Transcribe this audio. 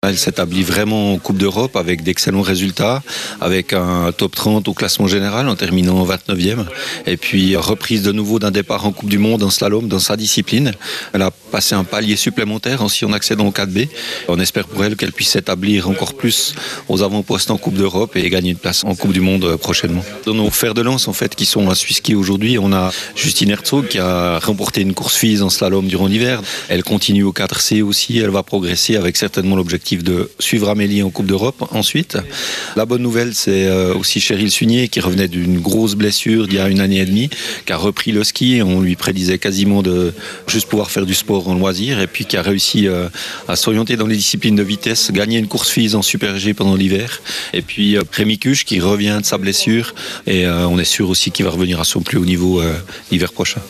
Elle s'établit vraiment en Coupe d'Europe avec d'excellents résultats, avec un top 30 au classement général en terminant 29e. Et puis reprise de nouveau d'un départ en Coupe du Monde en slalom dans sa discipline. Elle a passé un palier supplémentaire aussi en accédant au 4B. On espère pour elle qu'elle puisse s'établir encore plus aux avant-postes en Coupe d'Europe et gagner une place en Coupe du Monde prochainement. Dans nos fers de lance en fait qui sont à Swiss-Ski aujourd'hui, on a Justine Herzog qui a remporté une course FIS en slalom durant l'hiver. Elle continue au 4C aussi, elle va progresser avec certainement l'objectif de suivre Amélie en Coupe d'Europe ensuite. La bonne nouvelle, c'est aussi Cheryl Sunier qui revenait d'une grosse blessure d'il y a 1 année et demie, qui a repris le ski. On lui prédisait quasiment de juste pouvoir faire du sport en loisir et puis qui a réussi à s'orienter dans les disciplines de vitesse, gagner une course FIS en Super G pendant l'hiver. Et puis Rémi Cuche qui revient de sa blessure et on est sûr aussi qu'il va revenir à son plus haut niveau l'hiver prochain.